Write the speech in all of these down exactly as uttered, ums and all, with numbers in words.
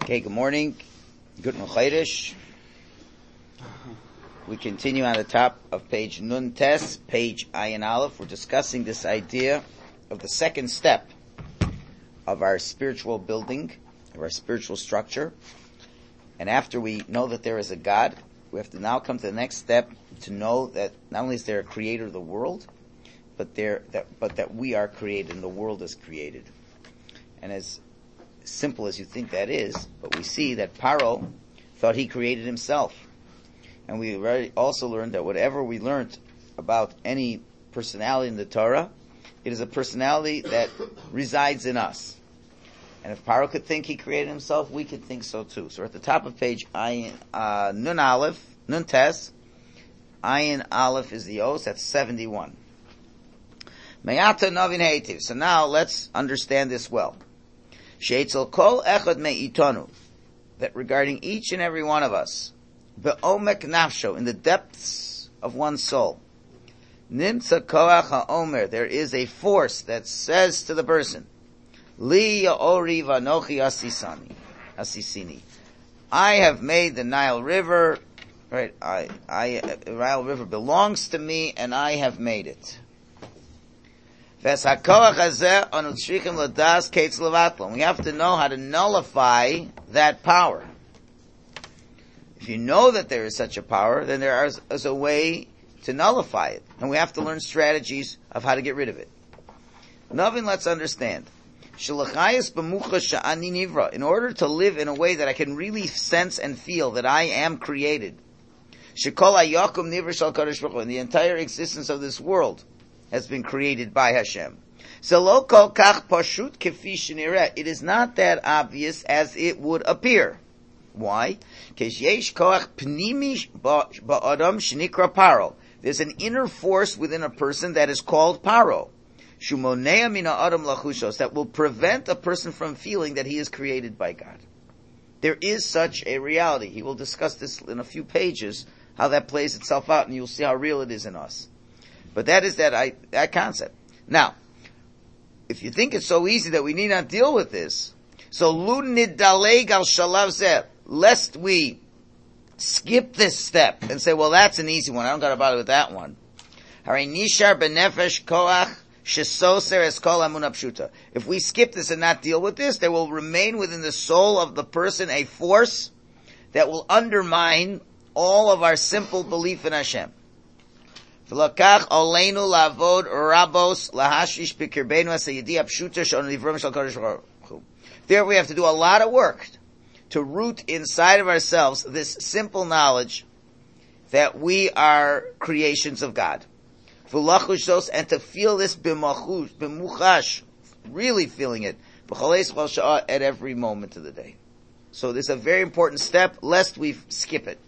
Okay, good morning. Good Chodesh. We continue on the top of page Nun Tes, page Ayin Aleph. We're discussing this idea of the second step of our spiritual building, of our spiritual structure. And after we know that there is a God, we have to now come to the next step to know that not only is there a creator of the world, but there that but that we are created and the world is created. And as simple as you think that is, but we see that Paro thought he created himself. And we already also learned that whatever we learned about any personality in the Torah, it is a personality that resides in us. And if Paro could think he created himself, we could think so too. So we're at the top of page Ayin, uh, Nun Aleph, Nun Tes. Ayin Aleph is the Os, that's seventy-one. Me'ata Novin Heitiv. So now let's understand this well. She'etzel kol echad me'itonu. That regarding each and every one of us, be'omek nafsho, in the depths of one's soul, nimtza koach ha'omer, there is a force that says to the person, Li ya'ori v'anochi asisani, asisini. I have made the Nile River, right, I, I, the Nile River belongs to me and I have made it. We have to know how to nullify that power. If you know that there is such a power, then there is, is a way to nullify it. And we have to learn strategies of how to get rid of it. Novin, let's understand. In order to live in a way that I can really sense and feel that I am created, and the entire existence of this world has been created by Hashem. It is not that obvious as it would appear. Why? There's an inner force within a person that is called Paro, that will prevent a person from feeling that he is created by God. There is such a reality. He will discuss this in a few pages, how that plays itself out, and you'll see how real it is in us. But that is that I, that concept. Now, if you think it's so easy that we need not deal with this, so lu nidaleg al shalav zeh, lest we skip this step and say, well, that's an easy one. I don't got to bother with that one. Harei nishar benefesh koach shesoser es kol emunah pshuta. If we skip this and not deal with this, there will remain within the soul of the person a force that will undermine all of our simple belief in Hashem. There we have to do a lot of work to root inside of ourselves this simple knowledge that we are creations of God. And to feel this b'muchash, really feeling it, at every moment of the day. So this is a very important step, lest we skip it.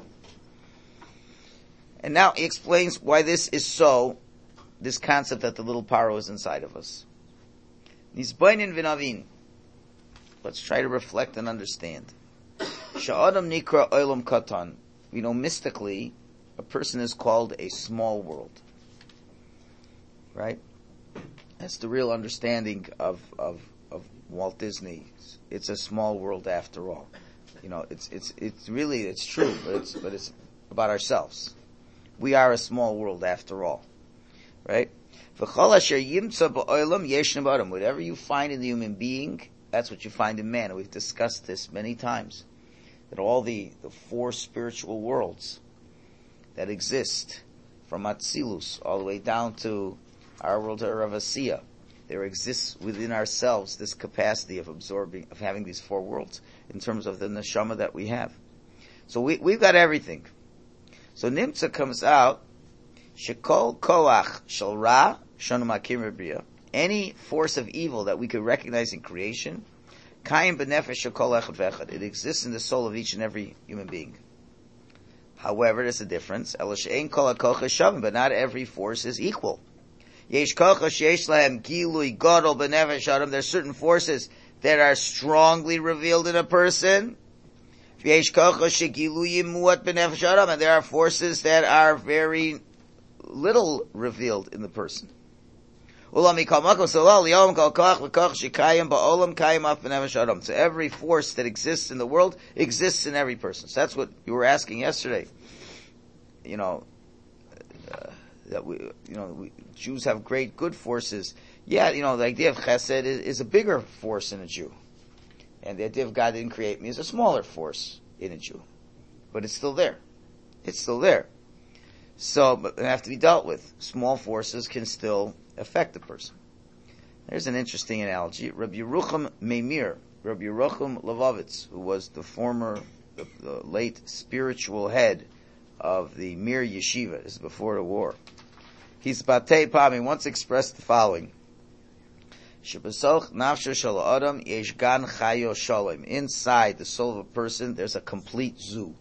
And now he explains why this is so, this concept that the little Paro is inside of us. Nizbainin v'navin. Let's try to reflect and understand. Sha'adam nikra olam katan. We know mystically, a person is called a small world. Right? That's the real understanding of, of, of Walt Disney. It's, it's a small world after all. You know, it's, it's, it's really, it's true, but it's, but it's about ourselves. We are a small world after all. Right? Whatever you find in the human being, that's what you find in man. And we've discussed this many times. That all the, the four spiritual worlds that exist, from Atzilus all the way down to our world of Ravasiya, there exists within ourselves this capacity of absorbing, of having these four worlds in terms of the neshama that we have. So we, we've got everything. So Nimtza comes out, Shekol Koach Shel Ra Shonu Makim Rebriya. Any force of evil that we could recognize in creation, Kayim B'Nefesh Shekol Echad V'Echad. It exists in the soul of each and every human being. However, there's a difference. Ela she'ein kol hakochos shavim, but not every force is equal. Yesh kochos sheyesh lahem gilui gadol b'nefesh adam. There's certain forces that are strongly revealed in a person. And there are forces that are very little revealed in the person. So every force that exists in the world exists in every person. So that's what you were asking yesterday. You know, uh, that we, you know, we, Jews have great good forces. Yeah, you know, the idea of chesed is, is a bigger force in a Jew. And the idea of God didn't create me is a smaller force in a Jew. But it's still there. It's still there. So, but they have to be dealt with. Small forces can still affect the person. There's an interesting analogy. Rabbi Yerucham Meimir, Rabbi Yerucham Levovitz, who was the former, the, the late spiritual head of the Mir Yeshiva, this is before the war. He's Batei Pam, he once expressed the following. Inside the soul of a person, there's a complete zoo.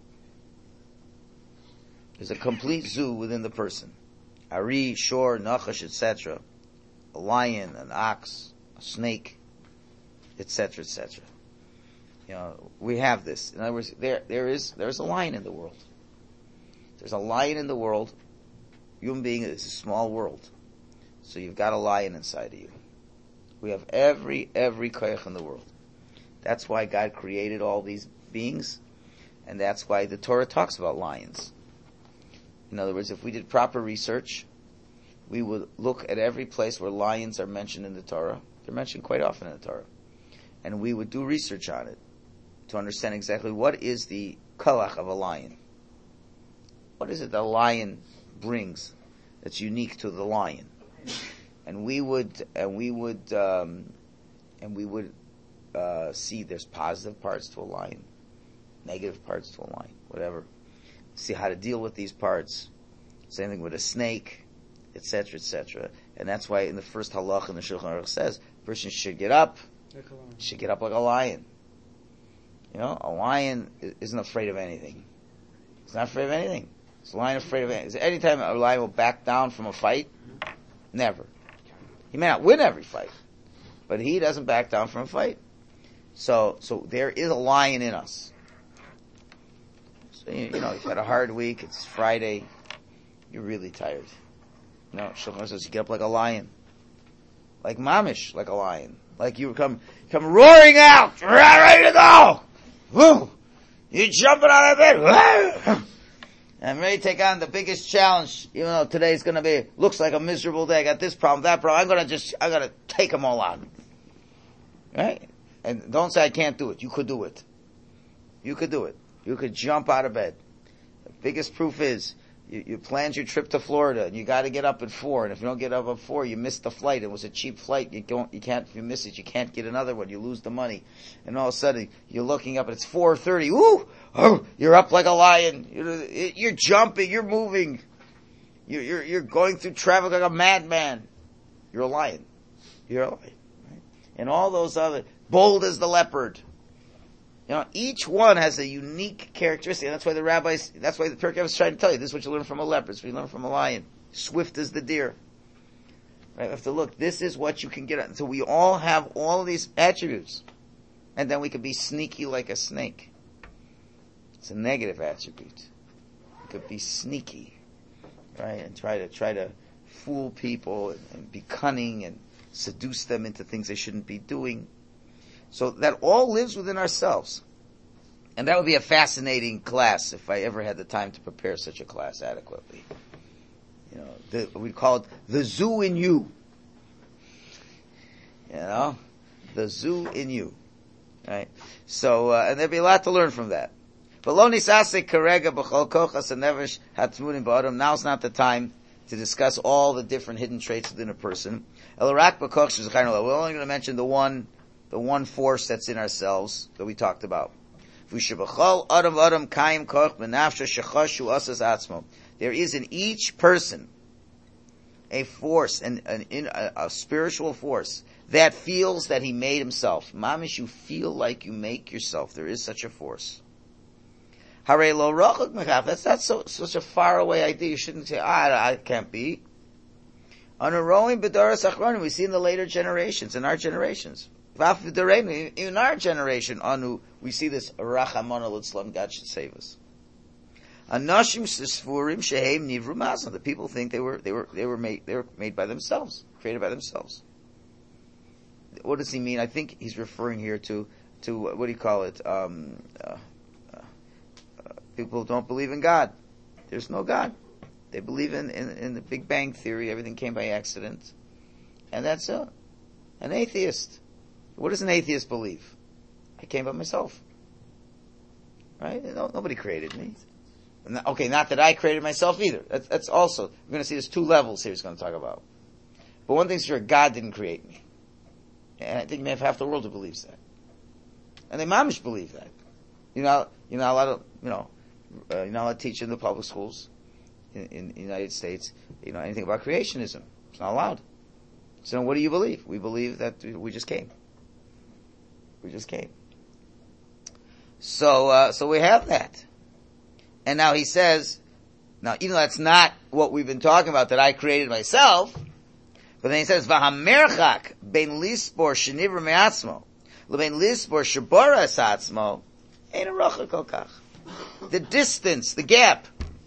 There's a complete zoo within the person. Ari, shor, nachash, et cetera. A lion, an ox, a snake, et cetera, et cetera. You know, we have this. In other words, there, there is, there's a lion in the world. There's a lion in the world. Human being is a small world. So you've got a lion inside of you. We have every, every koyach in the world. That's why God created all these beings, and that's why the Torah talks about lions. In other words, if we did proper research, we would look at every place where lions are mentioned in the Torah. They're mentioned quite often in the Torah. And we would do research on it to understand exactly what is the koach of a lion. What is it the lion brings that's unique to the lion? And we would, and we would, um, and we would uh, see there's positive parts to a lion, negative parts to a lion, whatever. See how to deal with these parts. Same thing with a snake, et cetera, et cetera. And that's why in the first halach in the Shulchan Aruch says, a person should get up, like should get up like a lion. You know, a lion isn't afraid of anything. He's not afraid of anything. Is a lion afraid of anything? Is there any time a lion will back down from a fight? Never. He may not win every fight, but he doesn't back down from a fight. So, so there is a lion in us. So, you, you know, you've had a hard week, it's Friday, you're really tired. You know, Shulchan says you get up like a lion. Like mamish, like a lion. Like you come, come roaring out, ready to go! Woo! You're jumping out of bed, woo! I'm ready to take on the biggest challenge, even though today's gonna be, looks like a miserable day. I got this problem, that problem. I'm gonna just, I'm gonna take them all on. Right? And don't say I can't do it. You could do it. You could do it. You could jump out of bed. The biggest proof is, you, you planned your trip to Florida, and you gotta get up at four, and if you don't get up at four, you missed the flight. It was a cheap flight. You don't, you can't, if you miss it, you can't get another one. You lose the money. And all of a sudden, you're looking up, and it's four thirty. Woo! Oh, you're up like a lion. You're, you're jumping. You're moving. You're, you're, you're going through traffic like a madman. You're a lion. You're a lion. Right? And all those other, bold as the leopard. You know, each one has a unique characteristic. And that's why the rabbis, that's why the Pirkei Avos is trying to tell you, this is what you learn from a leopard, this is what you learn from a lion. Swift as the deer. Right? You have to look, this is what you can get at. So we all have all of these attributes. And then we can be sneaky like a snake. It's a negative attribute. You could be sneaky, right? And try to, try to fool people and, and be cunning and seduce them into things they shouldn't be doing. So that all lives within ourselves. And that would be a fascinating class if I ever had the time to prepare such a class adequately. You know, the, we'd call it the zoo in you. You know? The zoo in you. Right? So, uh, and there'd be a lot to learn from that. But lo nisasek karega b'chol kochas hanevesh hatmunim ba'adam. Now's not the time to discuss all the different hidden traits within a person. El rak b'koch shezchainu. We're only going to mention the one, the one force that's in ourselves that we talked about. V'shebachol adam adam kaim koch b'nafsha shechashu asas atzmo. There is in each person a force, an, an, an, a, a spiritual force that feels that he made himself. Mamish, you feel like you make yourself. There is such a force. Hare lo rachok mechaf. That's not so, such a far away idea. You shouldn't say, ah, I can't be. Anaroim b'daras achronim. We see in the later generations, in our generations. Vaf v'dareinu, in our generation, anu, we see this rachamon al-Islam, God should save us. Anashim sisfurim shehem nivru masna. The people think they were, they were, they were made, they were made by themselves. created by themselves. What does he mean? I think he's referring here to, to what do you call it? Um, uh, uh, uh, people don't believe in God. There's no God. They believe in, in, in the Big Bang Theory. Everything came by accident. And that's uh, an atheist. What does an atheist believe? I came by myself. Right? No, nobody created me. Okay, not that I created myself either. That's, that's also, we're going to see there's two levels here he's going to talk about. But one thing's sure, God didn't create me. And I think you may have half the world who believes that. And they mamish believe that. You know, you're not allowed to, you know, uh, you're not allowed to teach in the public schools in, in the United States, you know, anything about creationism. It's not allowed. So what do you believe? We believe that we just came. We just came. So, uh, so we have that. And now he says, now even though that's not what we've been talking about, that I created myself, but then he says, V'hamerchak ben lispor shenivra me'atzmo, lebein lispor shebora es atzmo, ein arocha kol kach. The distance, the gap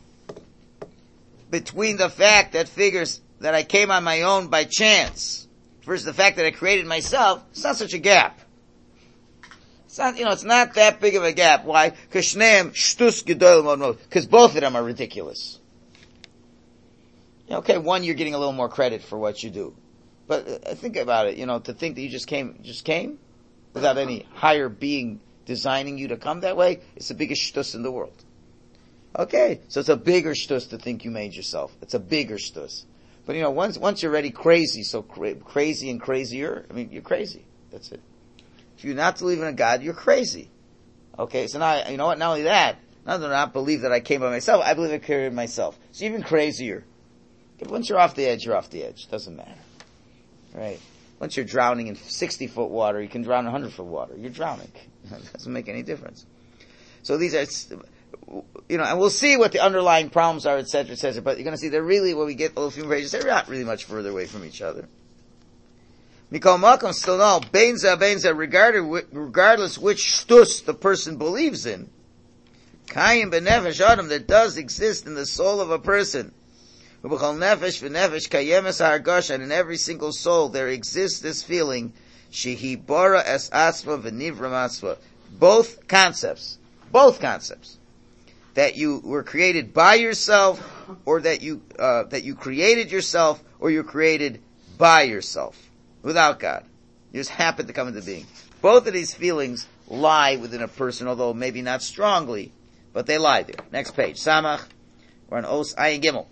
between the fact that figures that I came on my own by chance versus the fact that I created myself, it's not such a gap. It's not, you know, it's not that big of a gap. Why? Because both of them are ridiculous. Okay, one, you're getting a little more credit for what you do. But uh, think about it, you know, to think that you just came, just came without any higher being designing you to come that way, it's the biggest shtus in the world. Okay, so it's a bigger shtus to think you made yourself. It's a bigger shtus. But you know, once, once you're already crazy, so cra- crazy and crazier, I mean, you're crazy. That's it. If you're not believing in God, you're crazy. Okay, so now, you know what, not only that, not that I not believe that I came by myself, I believe I created myself. So even crazier. Okay, once you're off the edge, you're off the edge. Doesn't matter. Right? Once you're drowning in sixty foot water, you can drown in one hundred foot water. You're drowning. It doesn't make any difference. So these are, you know, and we'll see what the underlying problems are, et cetera, et cetera, but you're gonna see they're really, when we get a little few pages, they're not really much further away from each other. Mikol Malcolm still no, Beinza, Beinza, regardless which shtus the person believes in, Kayim benefesh Adam, that does exist in the soul of a person. Ubechol nefesh v'nefesh kayemes ha'argosh, and in every single soul there exists this feeling, shehi bara es asma v'nivra masva. Both concepts, both concepts, that you were created by yourself, or that you, uh, that you created yourself, or you're created by yourself. Without God. You just happen to come into being. Both of these feelings lie within a person, although maybe not strongly, but they lie there. Next page. Samach. We're on Os Ayin Gimel.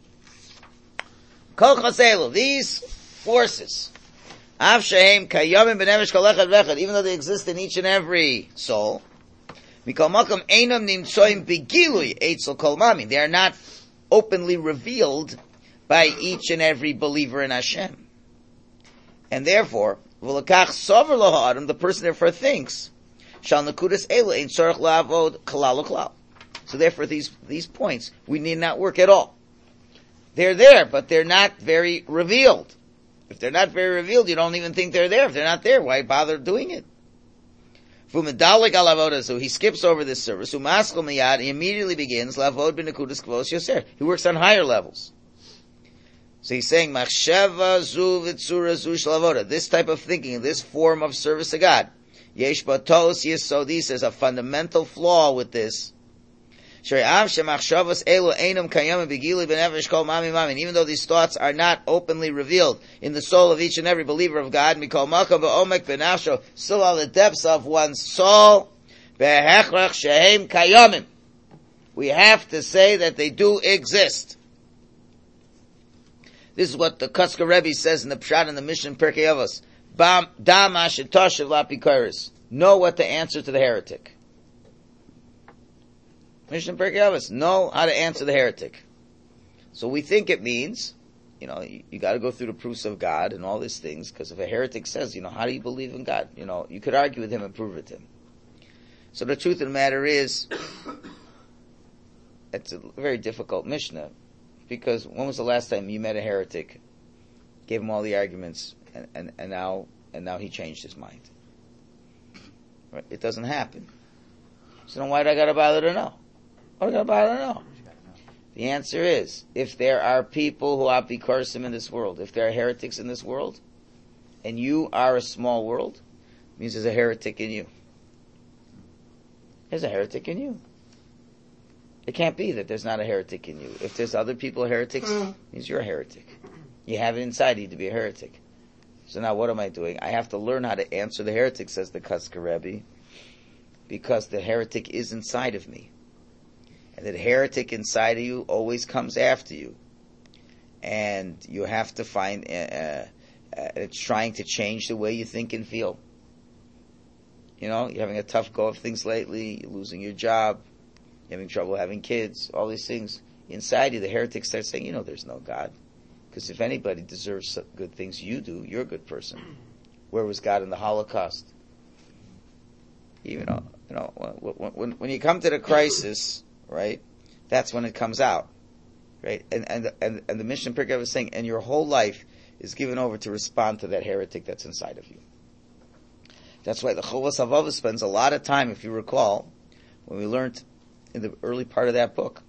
Kol Chaselu. These forces. Av Shehem Kayomim B'Nefesh Kol Echad V'Echad. Even though they exist in each and every soul. Mikol Makom Einam Nimtsoim B'Gilui Eitzel Kol Mami. They are not openly revealed by each and every believer in Hashem. And therefore, the person therefore thinks, so therefore these, these points, we need not work at all. They're there, but they're not very revealed. If they're not very revealed, you don't even think they're there. If they're not there, why bother doing it? So he skips over this service. He immediately begins, he works on higher levels. So he's saying, Machsheva zu v'tzura zu shlavoda. This type of thinking, this form of service to God. Yesh batos yesodi, says a fundamental flaw with this. Even though these thoughts are not openly revealed in the soul of each and every believer of God, still on the depths of one's soul, we have to say that they do exist. This is what the Kotzker Rebbe says in the Pshat in the Mishnah Pirkei Avos. Know what to answer to the heretic. Mishnah Pirkei Avos. Know how to answer the heretic. So we think it means, you know, you, you got to go through the proofs of God and all these things, because if a heretic says, you know, how do you believe in God? You know, you could argue with him and prove it to him. So the truth of the matter is, it's a very difficult Mishnah. Because when was the last time you met a heretic, gave him all the arguments, and, and, and now and now he changed his mind? Right? It doesn't happen. So then why do I got to bother to know? Why do I got to bother to know? The answer is, if there are people who are Apikorsim in this world, if there are heretics in this world, and you are a small world, it means there's a heretic in you. There's a heretic in you. It can't be that there's not a heretic in you. If there's other people heretics, it means you're a heretic. You have it inside you to be a heretic. So now what am I doing? I have to learn how to answer the heretic, says the Kotzker Rebbe, because the heretic is inside of me. And the heretic inside of you always comes after you. And you have to find, uh, uh, it's trying to change the way you think and feel. You know, you're having a tough go of things lately, you're losing your job, you're having trouble having kids, all these things. Inside you, the heretic starts saying, you know there's no God. Because if anybody deserves good things, you do. You're a good person. Where was God in the Holocaust? You know, you know, when, when, when you come to the crisis, right, that's when it comes out, right? And and and, and the Mishnah Pirkei was saying, and your whole life is given over to respond to that heretic that's inside of you. That's why the Chovos HaLevavos spends a lot of time, if you recall, when we learned in the early part of that book.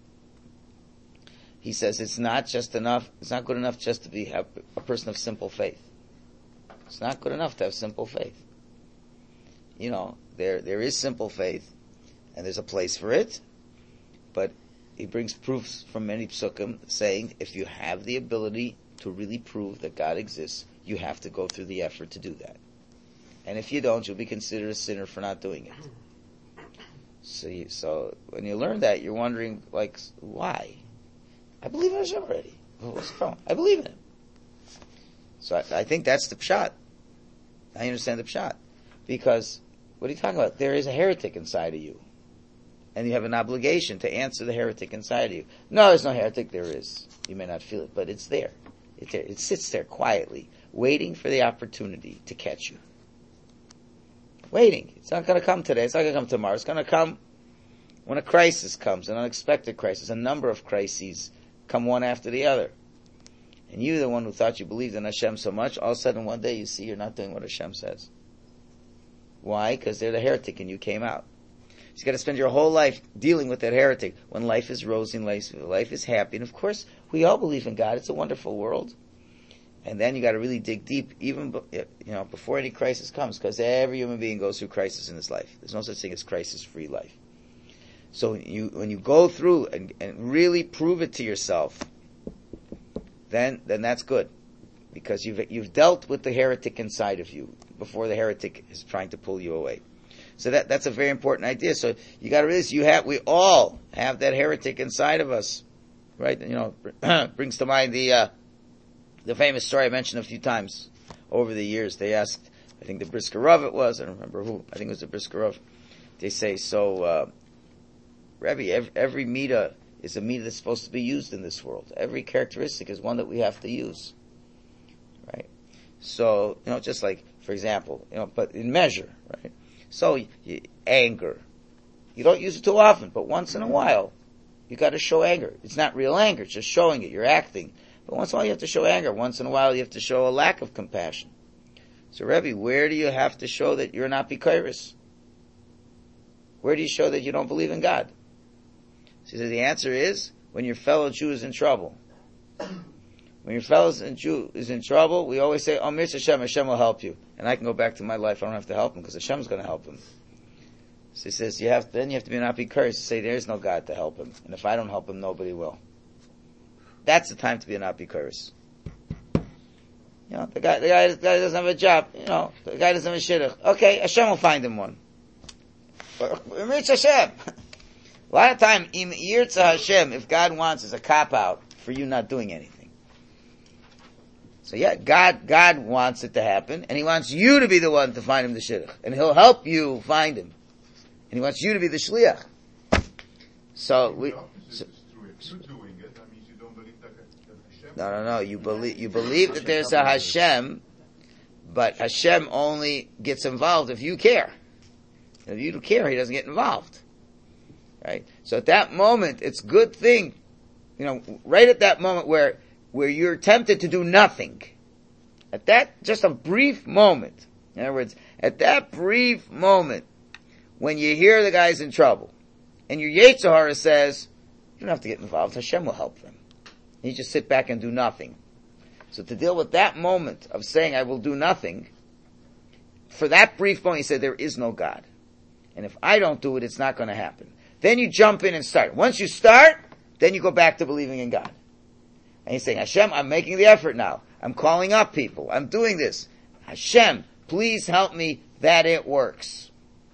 He says it's not just enough, it's not good enough just to be a, a person of simple faith. It's not good enough to have simple faith. You know, there there is simple faith, and there's a place for it, but he brings proofs from many psukim saying if you have the ability to really prove that God exists, you have to go through the effort to do that. And if you don't, you'll be considered a sinner for not doing it. So, you, so when you learn that, you're wondering, like, why? I believe in Hashem already. What's the problem? I believe in Him. So I, I think that's the pshat. I understand the pshat. Because, what are you talking about? There is a heretic inside of you. And you have an obligation to answer the heretic inside of you. No, there's no heretic. There is. You may not feel it, but it's there. It's there. It sits there quietly, waiting for the opportunity to catch you. Waiting. It's not going to come today. It's not going to come tomorrow. It's going to come when a crisis comes, an unexpected crisis. A number of crises come one after the other. And you, the one who thought you believed in Hashem so much, all of a sudden one day you see you're not doing what Hashem says. Why? Because they're the heretic and you came out. So you got to spend your whole life dealing with that heretic. When life is rosy and life, life is happy, and of course we all believe in God. It's a wonderful world. And then you got to really dig deep, even you know before any crisis comes, because every human being goes through crisis in his life. There's no such thing as crisis-free life. So you, when you go through and, and really prove it to yourself, then then that's good, because you've you've dealt with the heretic inside of you before the heretic is trying to pull you away. So that that's a very important idea. So you got to realize you have we all have that heretic inside of us, right? You know, brings to mind the uh, the famous story I mentioned a few times over the years. They asked, I think the Brisker Rav it was, I don't remember who. I think it was the Brisker Rav. They say, so. Uh, Rebbe, every, every midah is a midah that's supposed to be used in this world. Every characteristic is one that we have to use, right? So, you know, just like, for example, you know, but in measure, right? So, you, anger. You don't use it too often, but once in a while, you got to show anger. It's not real anger, it's just showing it. You're acting. But once in a while you have to show anger. Once in a while you have to show a lack of compassion. So, Rebbe, where do you have to show that you're not bikairis? Where do you show that you don't believe in God? So the answer is when your fellow Jew is in trouble. When your fellow Jew is in trouble, we always say, "Oh, Mister Hashem, Hashem will help you," and I can go back to my life. I don't have to help him because Hashem's going to help him. So he says, "You have then you have to be not be cursed to say there is no God to help him, and if I don't help him, nobody will." That's the time to be a not be cursed. You know, the guy, the guy, the guy doesn't have a job. You know, the guy doesn't have a shidduch. Okay, Hashem will find him one. Reach Hashem. A lot of time, im yirtzeh Hashem, if God wants, is a cop out for you not doing anything. So yeah, God, God wants it to happen, and He wants you to be the one to find him the shidduch, and He'll help you find him, and He wants you to be the shliach. So we. So, no, no, no. You believe you believe that there's a Hashem, but Hashem only gets involved if you care. If you don't care, He doesn't get involved. Right? So at that moment, it's a good thing, you know, right at that moment where, where you're tempted to do nothing. At that, just a brief moment. In other words, at that brief moment, when you hear the guy's in trouble, and your Yetzer Hara says, don't have to get involved. Hashem will help them. You just sit back and do nothing. So to deal with that moment of saying, I will do nothing, for that brief moment, he said, there is no God. And if I don't do it, it's not going to happen. Then you jump in and start. Once you start, then you go back to believing in God. And he's saying, Hashem, I'm making the effort now. I'm calling up people. I'm doing this. Hashem, please help me that it works.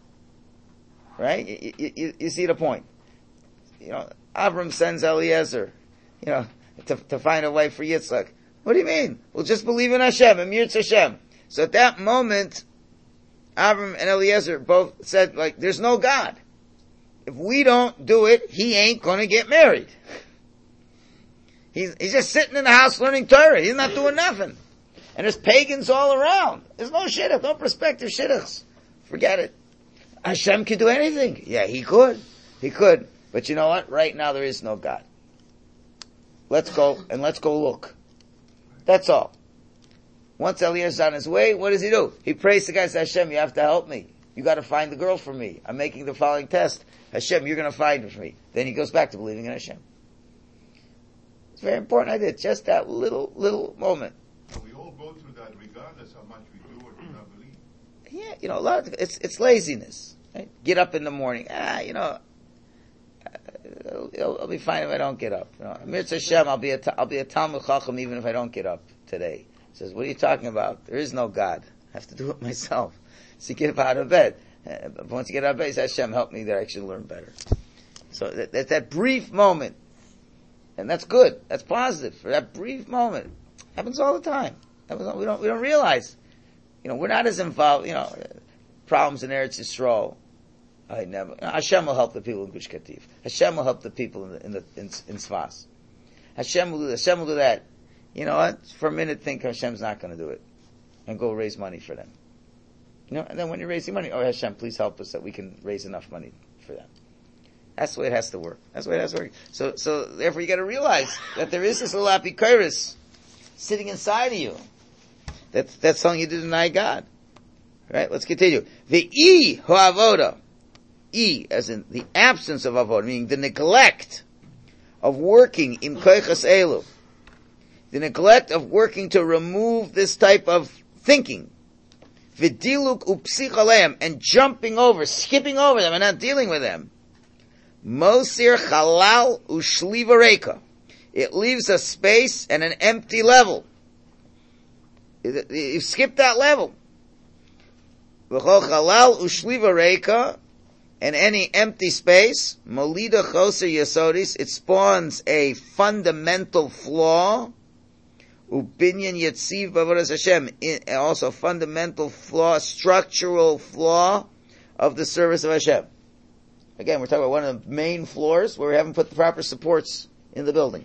Right? You, you, you, you see the point. You know, Avram sends Eliezer, you know, to, to find a wife for Yitzchak. What do you mean? Well, just believe in Hashem, and Yirtz Hashem. So at that moment, Avram and Eliezer both said, like, there's no God. If we don't do it, he ain't gonna get married. He's, he's just sitting in the house learning Torah. He's not doing nothing. And there's pagans all around. There's no shidduch, no prospective shidduchs. Forget it. Hashem could do anything. Yeah, he could. He could. But you know what? Right now there is no God. Let's go, and let's go look. That's all. Once Eliezer's on his way, what does he do? He prays to God, says, Hashem, you have to help me. You gotta find the girl for me. I'm making the following test. Hashem, you're gonna find her for me. Then he goes back to believing in Hashem. It's very important idea. Just that little, little moment. So we all go through that regardless how much we do or do not believe. Yeah, you know, a lot of, it's, it's laziness. Right? Get up in the morning. Ah, you know, It'll, it'll, I'll be fine if I don't get up. You know, Mirz Hashem, I'll be a, I'll be a Talmud Chacham even if I don't get up today. He says, what are you talking about? There is no God. I have to do it myself. So you get up out of bed. Uh, but once you get out of bed, he says, Hashem, help me that I should learn better. So that, that, that brief moment, and that's good. That's positive. For that brief moment, happens all the time. Happens all, we don't we don't realize. You know, we're not as involved. You know, problems in Eretz Yisrael. I never. Hashem will help the people in Gush Katif. Hashem will help the people in the, in the in, in Sfas. Hashem will do this. Hashem will do that. You know what? For a minute, think Hashem's not going to do it, and go raise money for them. You know, and then when you're raising money, oh Hashem, please help us that we can raise enough money for them. That's the way it has to work. That's the way it has to work. So, so therefore, you got to realize that there is this little apikoros sitting inside of you. That's that's telling you to deny God. Right? Let's continue. The e hoavoda. E, as in the absence of avodah, meaning the neglect of working in koichas elu, the neglect of working to remove this type of thinking, v'diluk upsich aleim, and jumping over, skipping over them, and not dealing with them. Mosir halal ushliva reika, it leaves a space and an empty level. You skip that level. V'chol halal ushliva reika. And any empty space, molida choser yesodis, it spawns a fundamental flaw, ubinyan yetziv b'avodas Hashem, also fundamental flaw, structural flaw of the service of Hashem. Again, we're talking about one of the main floors where we haven't put the proper supports in the building.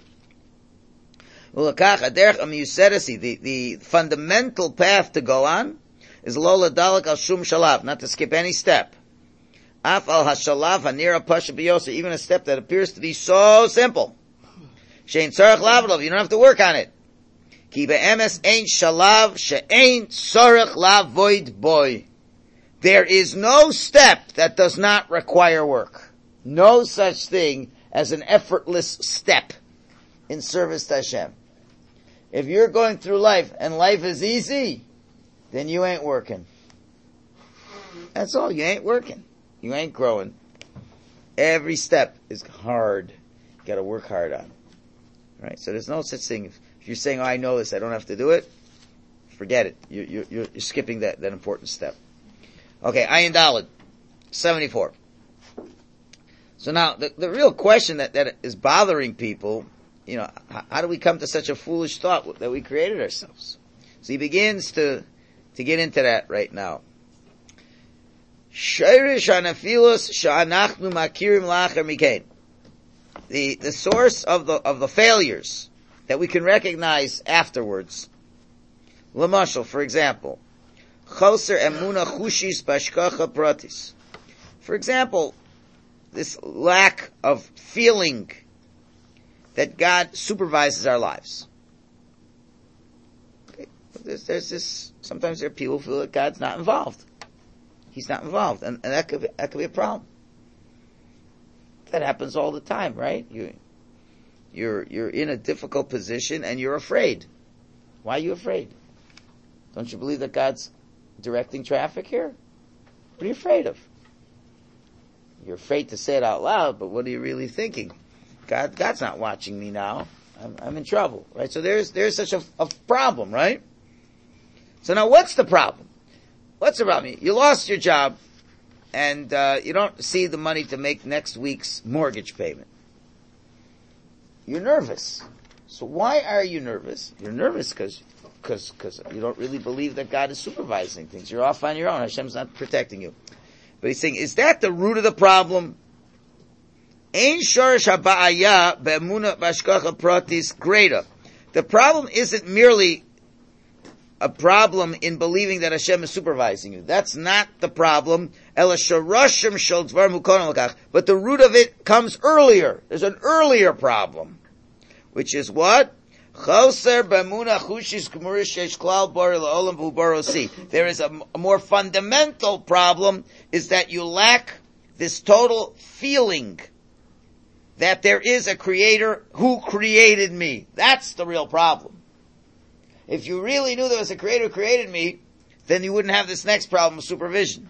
The, the fundamental path to go on is lola dalak al shum shalav, not to skip any step. Af al hashalav hanira pasha biyosa, even a step that appears to be so simple. Shein tzarech lavdov, you don't have to work on it. Ki be'emes ein shalav she'ein tzarech lavoid boy. There is no step that does not require work. No such thing as an effortless step in service to Hashem. If you're going through life and life is easy, then you ain't working. That's all, you ain't working. You ain't growing. Every step is hard. You gotta work hard on. Right? So there's no such thing. If, if you're saying, oh, I know this, I don't have to do it, forget it. You, you, you're, you're skipping that, that important step. Okay, Ayin Daled, seventy-four. So now, the, the real question that, that is bothering people, you know, how, how do we come to such a foolish thought that we created ourselves? So he begins to, to get into that right now. The, the source of the, of the failures that we can recognize afterwards. Lamashal, for example, choser emuna chushis bashkacha pratis. For example, this lack of feeling that God supervises our lives. Okay. There's, there's this, sometimes there are people who feel that God's not involved. He's not involved, and, and that could be, that could be a problem. That happens all the time, right? You you're, you're in a difficult position and you're afraid. Why are you afraid? Don't you believe that God's directing traffic here? What are you afraid of? You're afraid to say it out loud, but what are you really thinking? God, God's not watching me now. I'm, I'm in trouble, right? So there's, there's such a, a problem, right? So now what's the problem? What's the problem? You lost your job and, uh, you don't see the money to make next week's mortgage payment. You're nervous. So why are you nervous? You're nervous because, because, because you don't really believe that God is supervising things. You're off on your own. Hashem's not protecting you. But he's saying, is that the root of the problem? Ein shorish haba'aya be'emuna b'hashgacha pratis greater. The problem isn't merely a problem in believing that Hashem is supervising you. That's not the problem. Ela shorashim shel dvar mukonim l'kach. But the root of it comes earlier. There's an earlier problem, which is what? Choser b'emuna chushis k'murish shesh klal bari la'olam v'hu barosi. There is a, a more fundamental problem, is that you lack this total feeling that there is a creator who created me. That's the real problem. If you really knew there was a creator who created me, then you wouldn't have this next problem of supervision.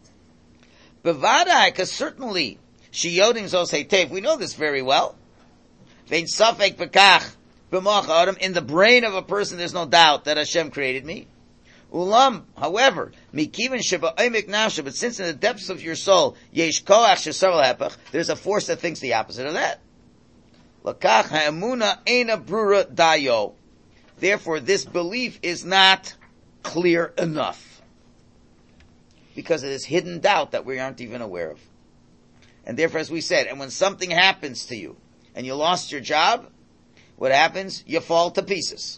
Bevadai, because certainly, shiyodin zos heitev, we know this very well. Vein safek bekach, b'moach adam, in the brain of a person there's no doubt that Hashem created me. Ulam, however, mikiven sheba oimik nafsha, but since in the depths of your soul, yesh koach shesarel hepach, there's a force that thinks the opposite of that. Lakach ha'emuna eina brura dayo. Therefore, this belief is not clear enough. Because of this hidden doubt that we aren't even aware of. And therefore, as we said, and when something happens to you, and you lost your job, what happens? You fall to pieces.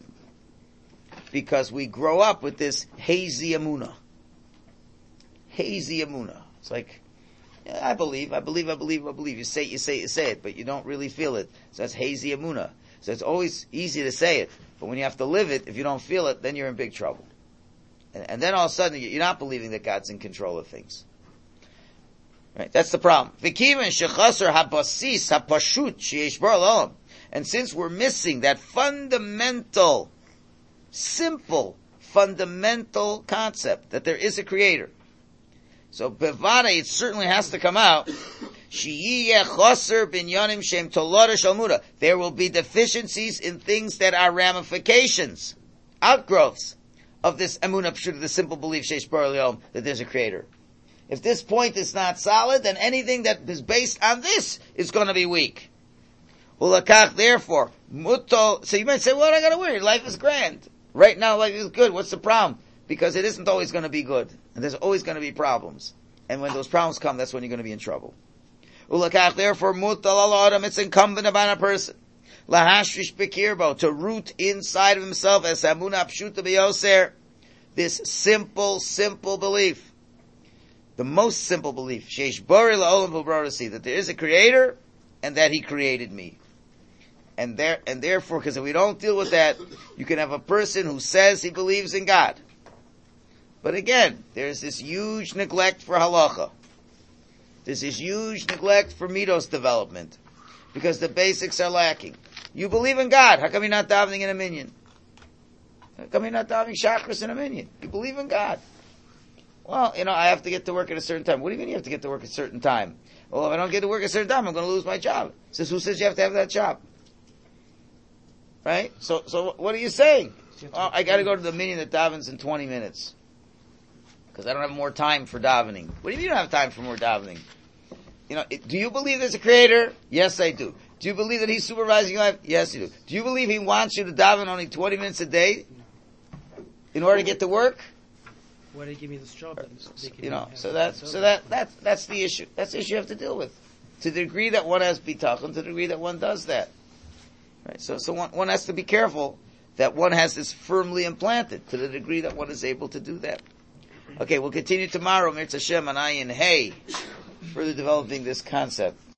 Because we grow up with this hazy emunah. Hazy emunah. It's like, yeah, I believe, I believe, I believe, I believe. You say it, you say it, you say it, but you don't really feel it. So that's hazy emunah. So it's always easy to say it, but when you have to live it, if you don't feel it, then you're in big trouble. And, and then all of a sudden, you're not believing that God's in control of things. Right? That's the problem. And since we're missing that fundamental, simple, fundamental concept that there is a creator, so bevada, it certainly has to come out. There will be deficiencies in things that are ramifications, outgrowths of this emunah pshuta, the simple belief sheish bara l'olam, that there's a creator. If this point is not solid, then anything that is based on this is going to be weak. Ulakach, therefore, muto. So you might say, "What I got to worry? Life is grand. Right now, life is good. What's the problem?" Because it isn't always going to be good, and there's always going to be problems. And when those problems come, that's when you're going to be in trouble. Ulakach, therefore, mutal al adam, it's incumbent upon a person, lahashrish bekirbo, to root inside of himself as hamuna pshuta biyoser, this simple, simple belief, the most simple belief, sheish bari la'olam hu barasi, that there is a creator and that he created me. And there, and therefore, because if we don't deal with that, you can have a person who says he believes in God. But again, there's this huge neglect for halacha. There's this huge neglect for midos development. Because the basics are lacking. You believe in God. How come you're not davening in a minyan? How come you're not davening chakras in a minyan? You believe in God. Well, you know, I have to get to work at a certain time. What do you mean you have to get to work at a certain time? Well, if I don't get to work at a certain time, I'm going to lose my job. Says, who says you have to have that job? Right? So, so what are you saying? Oh, I got to go to the minyan that davens in twenty minutes. Because I don't have more time for davening. What do you mean you don't have time for more davening? You know, do you believe there's a creator? Yes, I do. Do you believe that he's supervising your life? Yes, you do. Do you believe he wants you to daven only twenty minutes a day in order to get to work? Why did they give me this job? You know, so that's so that that's that's the issue. That's the issue you have to deal with. To the degree that one has bitachon, to the degree that one does that, right? So, so one one has to be careful that one has this firmly implanted. To the degree that one is able to do that. Okay, we'll continue tomorrow. Mirz Hashem and Ayin Hey, further developing this concept.